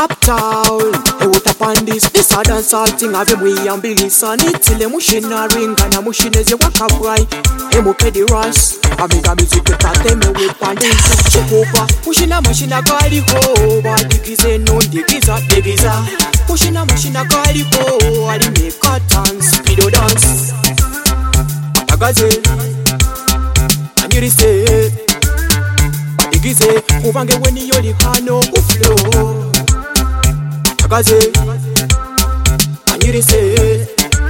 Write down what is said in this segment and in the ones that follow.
Uptown, what up on this a dancehall thing of him we and Billy Son. It's till mushing a ring and a mushing as you walk up right. Him okay the Ross, I make a music to cut them away on this. Check over, pushing a machine a call the hoe. But the kids ain't known the giza. Pushing a machine a call the hoe. And the make a dance, speedo dance. Agaze, and you say, the giza, uvange when you the hano flow. Agaze, and you say,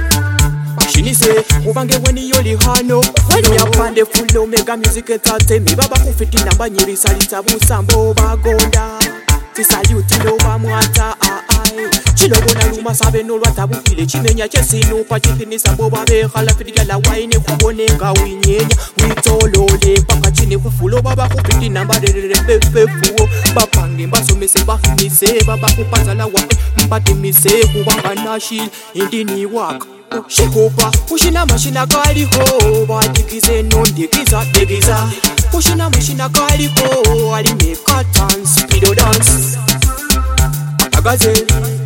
she say, uvange when you the hano. When you find the full mega music entertain me, baba kufiti namba nyiri salita busambo bagonda. Ti salute no ba mwata ai. Chino bona luma sabe no lwata bufile chimenya chesino pa chikini sambo babe khala fiti la wine kubonenga winyenya witolole paka chini kufulo baba kufiti namba de pefu bapange basomese bafumise baba kupata la wa mpati mise kubanga nashi indini waka. Shikopa, pushing a machine a cali ho, but the kids ain't known the giza. Pushing a machine a cali ho, and the make a dance, speedo dance. Agaze,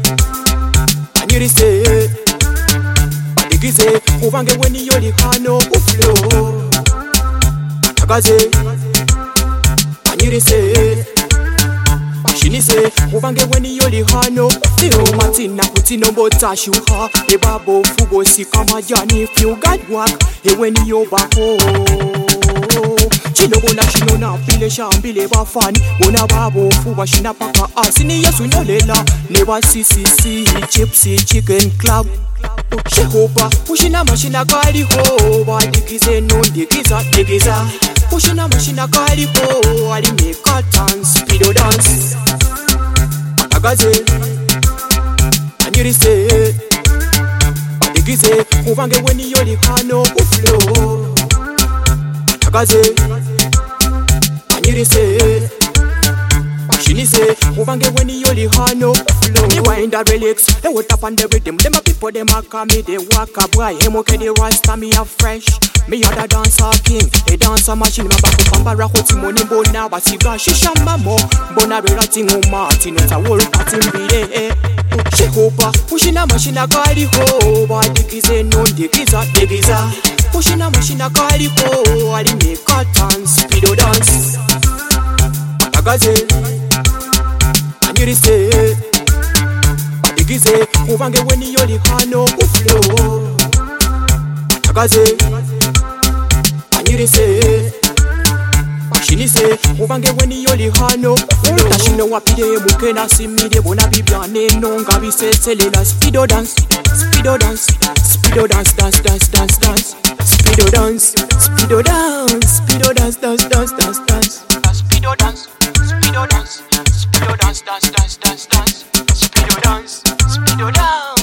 and you say, but the kids say, uvange when you the hano flow. Agaze, and you say, she say, uvange when you the hano. Tino matina kutino botashu ha. E babo fugo si kama jani. If you got work, e when you back home. Chino bona chino na pile shambile bafani. Bona babo fuba shina paka asini yesu nyolela. Never see gypsy chicken club. Shekopa, pushing a machine a cali ho. But the kids ain't known the giza. Pushing a machine a cali ho. And the make a dance, speedo dance. Agaze, and you say, the gize, uvange when you the hano flow. Agaze, and you say, she say, uvange when you the hano flow. They wind the relics, they what up on the rhythm. Them a people, them a call me, they walk up. Why? Him okay, the rasta me a fresh. Me a the dancer king, a dancer machine. My back up and barra money bona basiga shisha mamo. Bona relating on Martin, it's a world party be. Shekopa, pushing a machine a cali ho. But the kids ain't known the giza. Pushing a machine a cali ho. And the make a dance, speedo dance. Agaze, and you say, the gize, uvange when you the hano flow. Agaze, and you say, she say, uvange when you the hano. That she know what pide mukena simide bona bibiane nonga bisetelela speedo dance, speedo dance, speedo dance, dance, speedo dance, speedo dance, speedo dance, dance, speedo dance, speedo dance, speedo dance, dance, speedo dance, speedo dance.